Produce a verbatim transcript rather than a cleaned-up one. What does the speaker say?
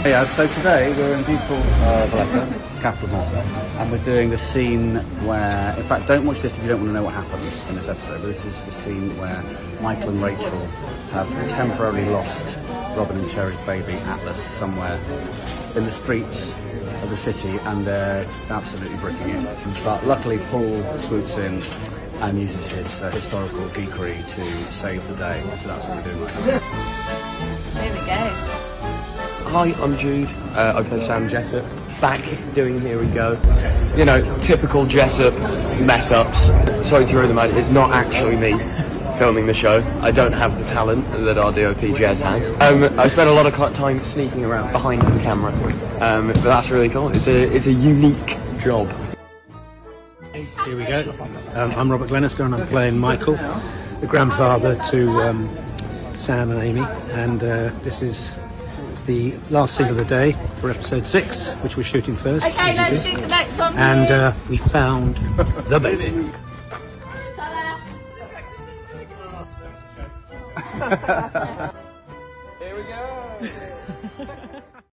Yeah, so today we're in beautiful uh, Valletta, capital Malta, and we're doing the scene where, in fact, don't watch this if you don't want to know what happens in this episode, but this is the scene where Michael and Rachel have temporarily lost Robin and Cherry's baby, Atlas, somewhere in the streets of the city, and they're absolutely bricking it. But luckily Paul swoops in and uses his uh, historical geekery to save the day, so that's what we're doing right now. Here we go. Hi, I'm Jude. Uh, I play Sam Jessup. Back doing Here We Go. You know, typical Jessup mess-ups. Sorry to throw them out, it's not actually me filming the show. I don't have the talent that our D O P Jez has. Um, I spent a lot of time sneaking around behind the camera, um, but that's really cool. It's a, it's a unique job. Here we go. Um, I'm Robert Glenister and I'm playing Michael, the grandfather to um, Sam and Amy, and uh, this is the last scene of the day for episode six, which we're shooting first. Okay, let's shoot the next one, please. And uh, we found the baby. Here we go.